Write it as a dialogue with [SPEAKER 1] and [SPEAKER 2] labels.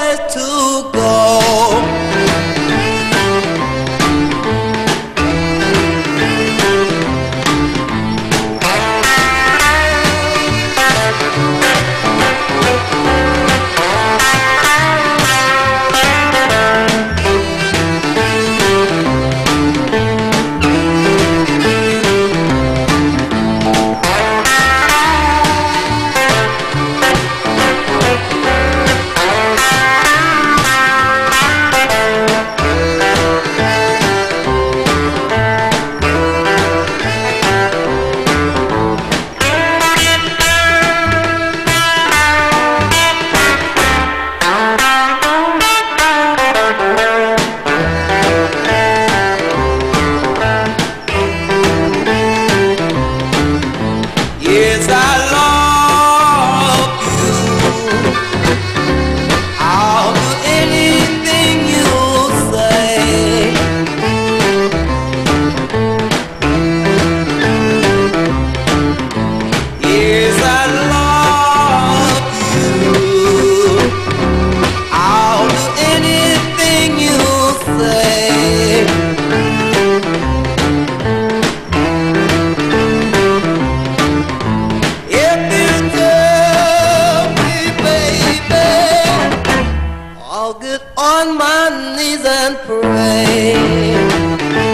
[SPEAKER 1] place to go. Yes, I love you. I'll do anything you say. Yes, I love you. I'll do anything you say. I'll get on my knees and pray.